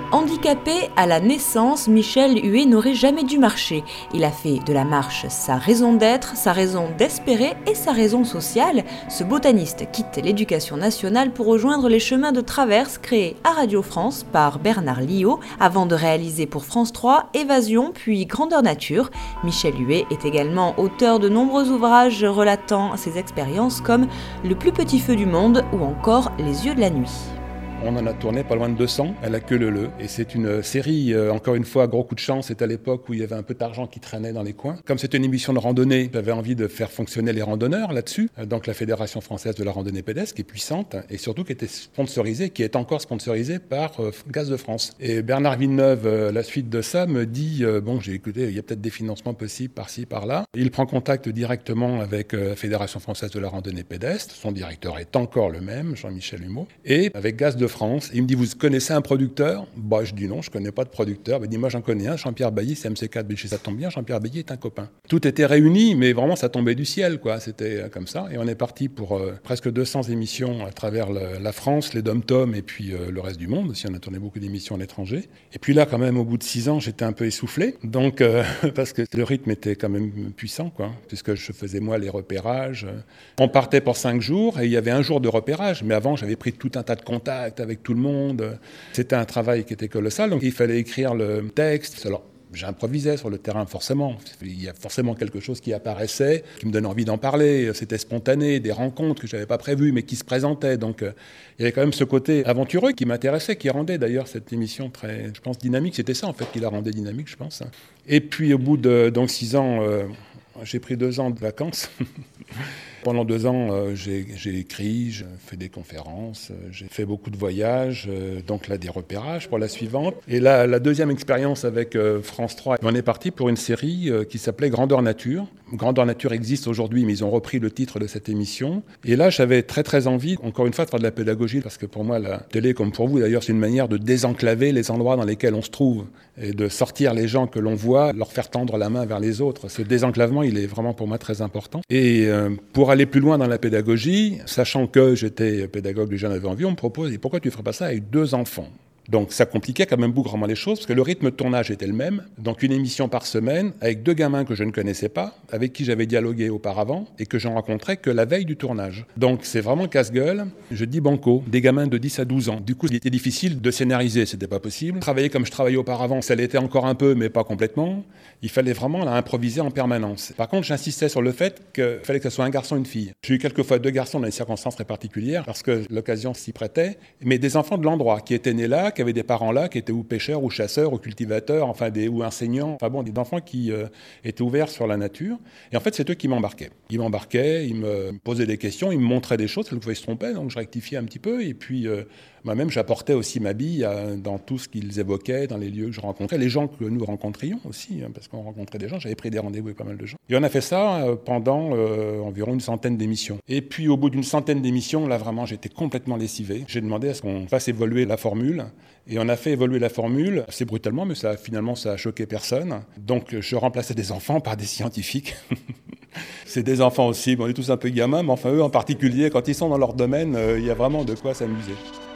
Handicapé à la naissance, Michel Huet n'aurait jamais dû marcher. Il a fait de la marche sa raison d'être, sa raison d'espérer et sa raison sociale. Ce botaniste quitte l'éducation nationale pour rejoindre les chemins de traverse créés à Radio France par Bernard Liot avant de réaliser pour France 3 Évasion puis Grandeur Nature. Michel Huet est également auteur de nombreux ouvrages relatant ses expériences comme Le plus petit feu du monde ou encore Les yeux de la nuit. On en a tourné pas loin de 200 à la Queue-Leu-Leu. Et c'est une série, encore une fois, gros coup de chance. C'était à l'époque où il y avait un peu d'argent qui traînait dans les coins. Comme c'était une émission de randonnée, j'avais envie de faire fonctionner les randonneurs là-dessus. Donc la Fédération française de la randonnée pédestre, qui est puissante et surtout qui était sponsorisée, qui est encore sponsorisée par Gaz de France. Et Bernard Villeneuve, la suite de ça, me dit bon, j'ai écouté, il y a peut-être des financements possibles par-ci, par-là. Il prend contact directement avec la Fédération française de la randonnée pédestre. Son directeur est encore le même, Jean-Michel Humeau. Et avec Gaz de France. Il me dit, vous connaissez un producteur ? Bah, je dis non, je connais pas de producteur. Il dit, moi j'en connais un, Jean-Pierre Bailly, c'est MC4. Chez ça tombe bien, Jean-Pierre Bailly est un copain. Tout était réuni, mais vraiment ça tombait du ciel, quoi. C'était comme ça. Et on est parti pour presque 200 émissions à travers la France, les dom-toms et puis le reste du monde. Aussi, on a tourné beaucoup d'émissions à l'étranger. Et puis là, quand même, au bout de 6 ans, j'étais un peu essoufflé. Donc, parce que le rythme était quand même puissant, quoi. Puisque je faisais, moi, les repérages. On partait pour 5 jours et il y avait un jour de repérage. Mais avant, j'avais pris tout un tas de contacts avec tout le monde. C'était un travail qui était colossal. Donc, il fallait écrire le texte. Alors, j'improvisais sur le terrain, forcément. Il y a forcément quelque chose qui apparaissait, qui me donnait envie d'en parler. C'était spontané, des rencontres que je n'avais pas prévues, mais qui se présentaient. Donc, il y avait quand même ce côté aventureux qui m'intéressait, qui rendait d'ailleurs cette émission très, je pense, dynamique. C'était ça, en fait, qui la rendait dynamique, je pense. Et puis, au bout de 6 ans, j'ai pris 2 ans de vacances. Pendant 2 ans, j'ai écrit, j'ai fait des conférences, j'ai fait beaucoup de voyages, donc là des repérages pour la suivante. Et là, la deuxième expérience avec France 3, on est parti pour une série qui s'appelait Grandeur Nature. Grandeur Nature existe aujourd'hui, mais ils ont repris le titre de cette émission. Et là, j'avais très très envie, encore une fois, de faire de la pédagogie, parce que pour moi, la télé, comme pour vous d'ailleurs, c'est une manière de désenclaver les endroits dans lesquels on se trouve et de sortir les gens que l'on voit, leur faire tendre la main vers les autres. Ce désenclavement, il est vraiment pour moi très important. Et pour aller plus loin dans la pédagogie, sachant que j'étais pédagogue et j'en avais envie, on me propose, et pourquoi tu ne ferais pas ça avec 2 enfants ? Donc ça compliquait quand même beaucoup les choses, parce que le rythme de tournage était le même. Donc une émission par semaine, avec 2 gamins que je ne connaissais pas, avec qui j'avais dialogué auparavant, et que j'en rencontrais que la veille du tournage. Donc c'est vraiment casse-gueule. Je dis banco, des gamins de 10 à 12 ans. Du coup, il était difficile de scénariser, c'était pas possible. Travailler comme je travaillais auparavant, ça l'était encore un peu, mais pas complètement. Il fallait vraiment improviser en permanence. Par contre, j'insistais sur le fait qu'il fallait que ce soit un garçon et une fille. J'ai eu quelquefois 2 garçons dans des circonstances très particulières, parce que l'occasion s'y prêtait, mais des enfants de l'endroit, qui étaient nés là, qui avaient des parents là, qui étaient ou pêcheurs, ou chasseurs, ou cultivateurs, ou enseignants, des enfants qui étaient ouverts sur la nature. Et en fait, c'est eux qui m'embarquaient. Ils m'embarquaient, ils me posaient des questions, ils me montraient des choses, ils pouvaient se tromper, donc je rectifiais un petit peu, et puis moi-même, j'apportais aussi ma bille dans tout ce qu'ils évoquaient, dans les lieux que je rencontrais, les gens que nous rencontrions aussi, parce qu'on rencontrait des gens, j'avais pris des rendez-vous avec pas mal de gens. Et on a fait ça pendant environ une centaine d'émissions. Et puis au bout d'une centaine d'émissions, là vraiment, j'étais complètement lessivé. J'ai demandé à ce qu'on fasse évoluer la formule, et on a fait évoluer la formule assez brutalement, mais finalement, ça a choqué personne. Donc je remplaçais des enfants par des scientifiques. C'est des enfants aussi, on est tous un peu gamins, mais enfin eux en particulier, quand ils sont dans leur domaine, il y a vraiment de quoi s'amuser.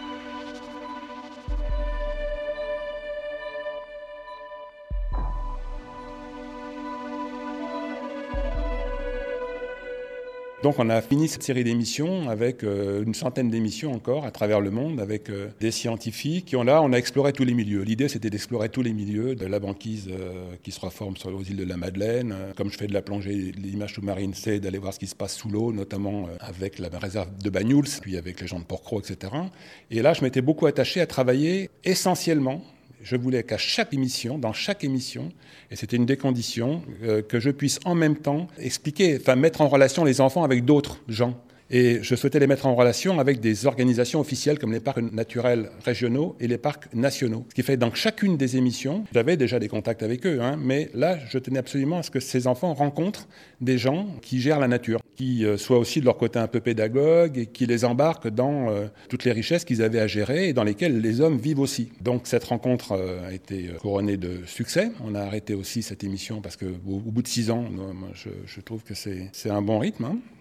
Donc on a fini cette série d'émissions avec une centaine d'émissions encore à travers le monde, avec des scientifiques. Et on a exploré tous les milieux. L'idée, c'était d'explorer tous les milieux, de la banquise qui se reforme aux îles de la Madeleine. Comme je fais de la plongée, l'image sous-marine, c'est d'aller voir ce qui se passe sous l'eau, notamment avec la réserve de Banyuls, puis avec les gens de Port-Cros, etc. Et là, je m'étais beaucoup attaché à travailler essentiellement. Je voulais qu'à chaque émission, dans chaque émission, et c'était une des conditions, que je puisse en même temps mettre en relation les enfants avec d'autres gens. Et je souhaitais les mettre en relation avec des organisations officielles comme les parcs naturels régionaux et les parcs nationaux. Ce qui fait que dans chacune des émissions, j'avais déjà des contacts avec eux, mais là, je tenais absolument à ce que ces enfants rencontrent des gens qui gèrent la nature, qui soient aussi de leur côté un peu pédagogues et qui les embarquent dans toutes les richesses qu'ils avaient à gérer et dans lesquelles les hommes vivent aussi. Donc cette rencontre a été couronnée de succès. On a arrêté aussi cette émission parce qu'au bout de 6 ans, moi, je trouve que c'est un bon rythme.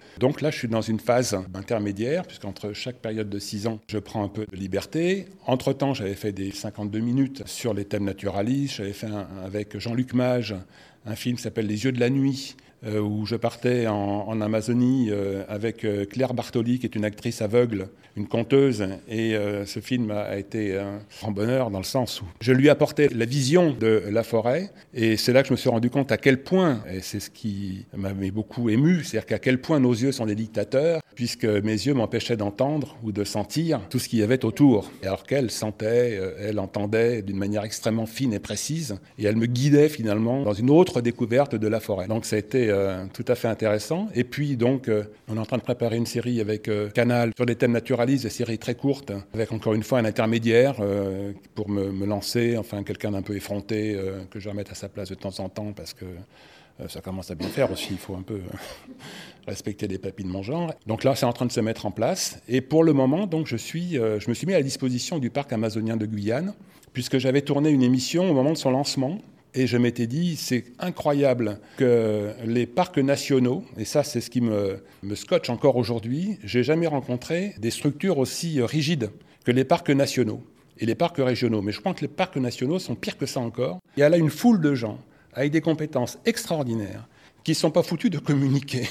Donc là, je suis dans une phase intermédiaire, puisqu'entre chaque période de 6 ans, je prends un peu de liberté. Entre-temps, j'avais fait des 52 minutes sur les thèmes naturalistes. J'avais fait avec Jean-Luc Mage un film qui s'appelle Les yeux de la nuit, où je partais en Amazonie avec Claire Bartoli, qui est une actrice aveugle, une conteuse. Et ce film a été un grand bonheur dans le sens où je lui apportais la vision de la forêt. Et c'est là que je me suis rendu compte à quel point, et c'est ce qui m'avait beaucoup ému, c'est-à-dire qu'à quel point nos yeux sont des dictateurs, puisque mes yeux m'empêchaient d'entendre ou de sentir tout ce qu'il y avait autour. Alors qu'elle sentait, elle entendait d'une manière extrêmement fine et précise, et elle me guidait finalement dans une autre découverte de la forêt. Donc ça a été tout à fait intéressant. Et puis donc, on est en train de préparer une série avec Canal sur des thèmes naturalistes, des séries très courtes, avec encore une fois un intermédiaire pour me lancer, enfin quelqu'un d'un peu effronté que je vais remettre à sa place de temps en temps, parce que ça commence à bien faire aussi, il faut un peu respecter les papilles de mon genre. Donc là, c'est en train de se mettre en place. Et pour le moment, donc, je me suis mis à la disposition du parc amazonien de Guyane, puisque j'avais tourné une émission au moment de son lancement. Et je m'étais dit, c'est incroyable que les parcs nationaux, et ça c'est ce qui me scotche encore aujourd'hui, j'ai jamais rencontré des structures aussi rigides que les parcs nationaux et les parcs régionaux. Mais je crois que les parcs nationaux sont pires que ça encore. Il y a là une foule de gens avec des compétences extraordinaires qui ne sont pas foutus de communiquer.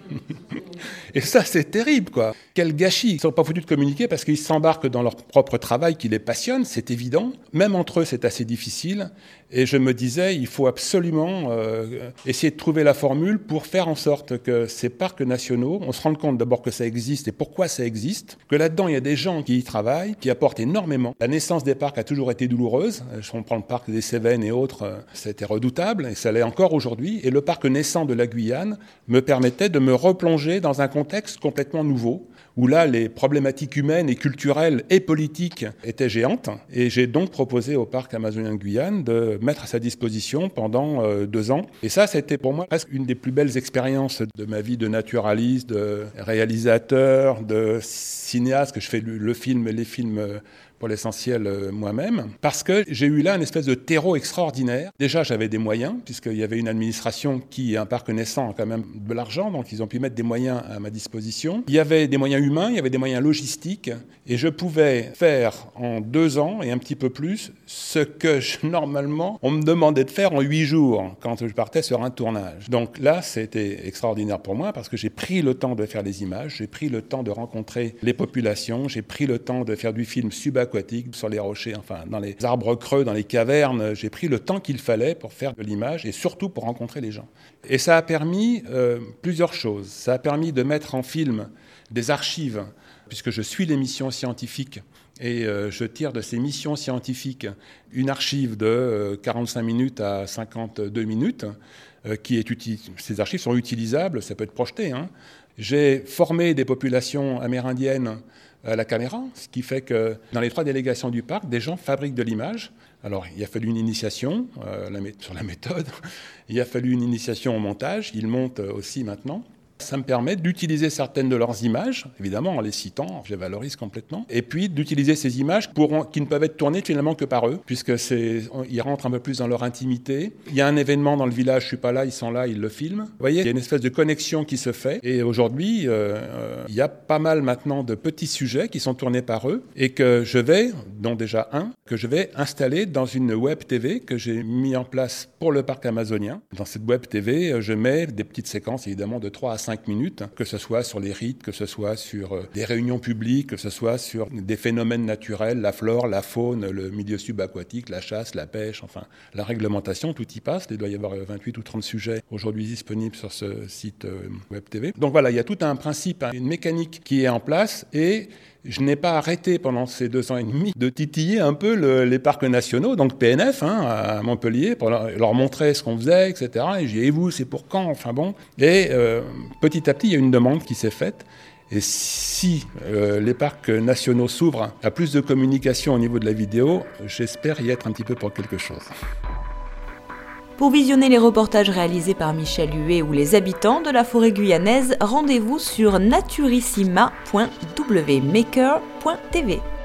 Et ça, c'est terrible, quoi. Quel gâchis. Ils ne sont pas foutus de communiquer parce qu'ils s'embarquent dans leur propre travail qui les passionne, c'est évident. Même entre eux, c'est assez difficile. Et je me disais, il faut absolument essayer de trouver la formule pour faire en sorte que ces parcs nationaux, on se rende compte d'abord que ça existe et pourquoi ça existe, que là-dedans, il y a des gens qui y travaillent, qui apportent énormément. La naissance des parcs a toujours été douloureuse. On prend le parc des Cévennes et autres, c'était redoutable, et ça l'est encore aujourd'hui. Et le parc naissant de la Guyane me permettait de me replonger dans un contexte complètement nouveau, où là, les problématiques humaines et culturelles et politiques étaient géantes. Et j'ai donc proposé au parc amazonien de Guyane de mettre à sa disposition pendant 2 ans. Et ça, c'était pour moi presque une des plus belles expériences de ma vie de naturaliste, de réalisateur, de cinéaste, que je fais le film et les films pour l'essentiel moi-même, parce que j'ai eu là une espèce de terreau extraordinaire. Déjà, j'avais des moyens, puisqu'il y avait une administration qui, un parc naissant, a quand même de l'argent, donc ils ont pu mettre des moyens à ma disposition. Il y avait des moyens humains, il y avait des moyens logistiques, et je pouvais faire en 2 ans, et un petit peu plus, ce que normalement, on me demandait de faire en 8 jours, quand je partais sur un tournage. Donc là, c'était extraordinaire pour moi, parce que j'ai pris le temps de faire les images, j'ai pris le temps de rencontrer les populations, j'ai pris le temps de faire du film subaquatique, sur les rochers, enfin dans les arbres creux, dans les cavernes. J'ai pris le temps qu'il fallait pour faire de l'image et surtout pour rencontrer les gens. Et ça a permis plusieurs choses. Ça a permis de mettre en film des archives, puisque je suis les missions scientifiques et je tire de ces missions scientifiques une archive de 45 minutes à 52 minutes qui est ces archives sont utilisables, ça peut être projeté. J'ai formé des populations amérindiennes à la caméra, ce qui fait que dans les 3 délégations du parc, des gens fabriquent de l'image. Alors, il a fallu une initiation sur la méthode, il a fallu une initiation au montage, ils montent aussi maintenant. Ça me permet d'utiliser certaines de leurs images, évidemment en les citant, je les valorise complètement, et puis d'utiliser ces images qui ne peuvent être tournées finalement que par eux, puisque ils rentrent un peu plus dans leur intimité. Il y a un événement dans le village, je suis pas là, ils sont là, ils le filment. Vous voyez, il y a une espèce de connexion qui se fait, et aujourd'hui, il y a pas mal maintenant de petits sujets qui sont tournés par eux, et que je vais installer dans une web TV que j'ai mis en place pour le parc amazonien. Dans cette web TV, je mets des petites séquences évidemment de 3 à 5 minutes, que ce soit sur les rites, que ce soit sur des réunions publiques, que ce soit sur des phénomènes naturels, la flore, la faune, le milieu subaquatique, la chasse, la pêche, enfin la réglementation, tout y passe. Il doit y avoir 28 ou 30 sujets aujourd'hui disponibles sur ce site web TV. Donc voilà, il y a tout un principe, une mécanique qui est en place et je n'ai pas arrêté pendant ces 2 ans et demi de titiller un peu les parcs nationaux, donc PNF à Montpellier, pour leur montrer ce qu'on faisait, etc. Et j'ai dit, et vous, c'est pour quand? Enfin bon. Et petit à petit, il y a une demande qui s'est faite. Et si les parcs nationaux s'ouvrent à plus de communication au niveau de la vidéo, j'espère y être un petit peu pour quelque chose. Pour visionner les reportages réalisés par Michel Huet ou les habitants de la forêt guyanaise, rendez-vous sur naturissima.wmaker.tv.